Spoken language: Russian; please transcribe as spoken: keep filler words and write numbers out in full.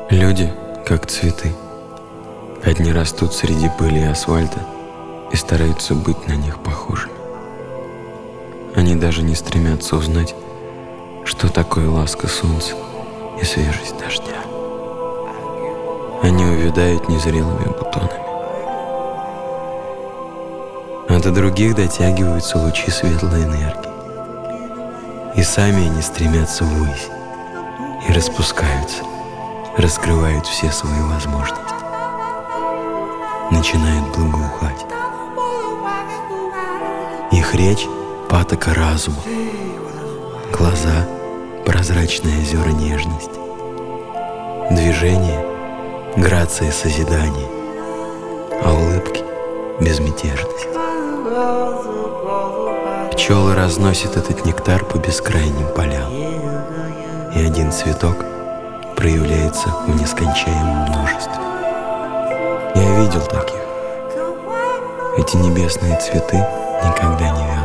Люди, как цветы. Одни растут среди пыли и асфальта и стараются быть на них похожими. Они даже не стремятся узнать, что такое ласка солнца и свежесть дождя. Они увядают незрелыми бутонами. А до других дотягиваются лучи светлой энергии. И сами они стремятся ввысь и распускаются, раскрывают все свои возможности, начинают благоухать. Их речь — патока разума, глаза — прозрачные озера нежности, движение — грация созидания, а улыбки — безмятежность. Пчелы разносят этот нектар по бескрайним полям, и один цветок проявляется в нескончаемом множестве. Я видел таких. Эти небесные цветы никогда не вянут.